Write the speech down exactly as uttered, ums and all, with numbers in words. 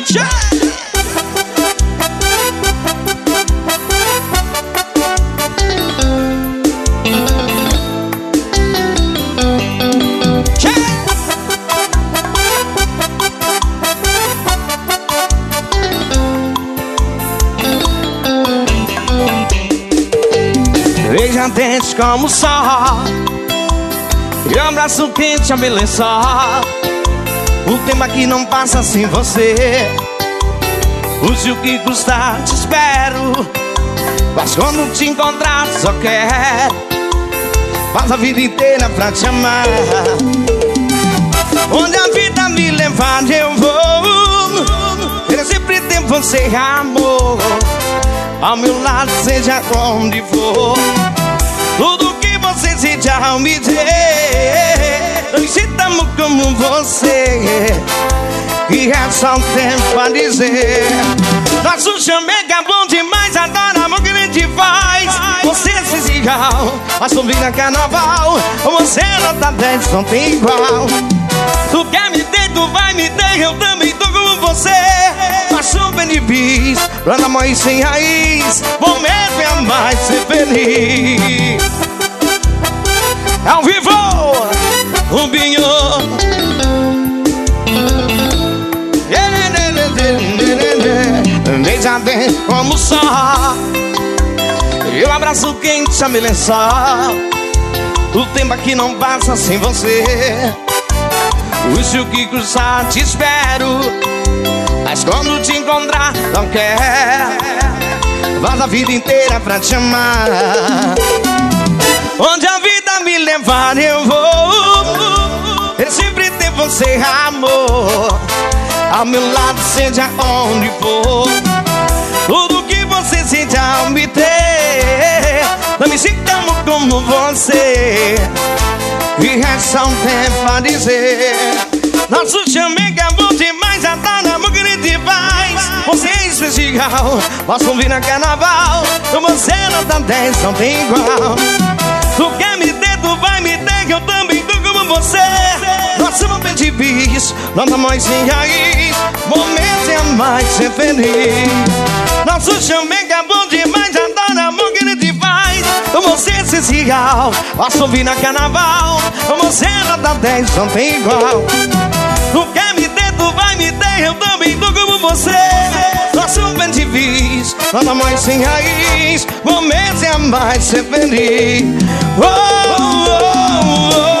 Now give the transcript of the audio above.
Veja dente como o sol e um abraço quente a beleza. O tempo aqui não passa sem você. Use o que custar, te espero. Mas quando te encontrar só quero. Faz a vida inteira pra te amar. Onde a vida me levar eu vou. Eu sempre tenho você, amor. Ao meu lado, seja onde for. Tudo que você sente ao me ter. Não me sinto como você. Que é só um tempo a dizer. Nosso chamego é bom demais. Adoro amor que a gente faz. Você é especial, mas combina carnaval. Você nota dez, não tem igual. Tu quer me ter, tu vai me ter. Eu também tô como você. Faço um benefício, plano amor e sem raiz. Vou mesmo é mais ser feliz. Ao vivo, Rubinho. Veja bem como o sol e um abraço quente a me lençar. O tempo aqui não passa sem você. Use o que cruzar, te espero. Mas quando te encontrar, não quer. Faz a vida inteira pra te amar. Onde a vida me levar eu vou. Eu sempre tenho você, amor. Ao meu lado, seja onde for. Tudo que você sente ao me ter. Não me sinto como você. E é só um tempo a dizer. Nosso chamego é bom demais. Adoro amor que a gente faz. Você é especial, posso ouvir na carnaval. Você não dá dez, não tem igual. Tu quer me ter, tu vai me ter. Eu também tô como você. Nosso momento de bis, nossa mãe sem raiz. Momento é mais ser feliz. Nosso chamego é bom demais. Adoro amor que a gente faz. Você é especial, posso ouvir na carnaval. Você não dá dez, não tem igual. Tu quer me ter, tu vai me ter. Eu também tô como você. Nosso bem de vis, nossa mãe sem raiz. Momento é mais ser feliz. Oh, oh, oh.